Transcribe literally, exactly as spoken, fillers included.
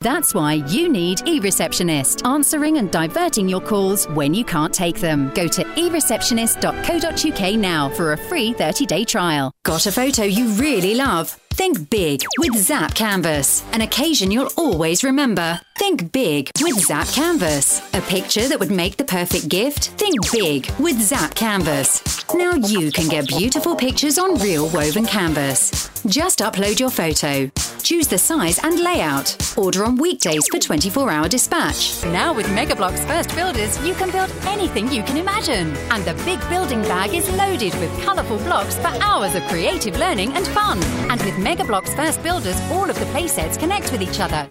That's why you need eReceptionist, answering and diverting your calls when you can't take them. Go to e receptionist dot co dot u k now for a free thirty-day trial. Got a photo you really love? Think big with Zap Canvas. An occasion you'll always remember. Think big with Zap Canvas. A picture that would make the perfect gift? Think big with Zap Canvas. Now you can get beautiful pictures on real woven canvas. Just upload your photo. Choose the size and layout. Order on weekdays for twenty-four hour dispatch. Now with Megablock's First Builders, you can build anything you can imagine. And the big building bag is loaded with colourful blocks for hours of creative learning and fun. And with Megablock's First Builders, all of the playsets connect with each other.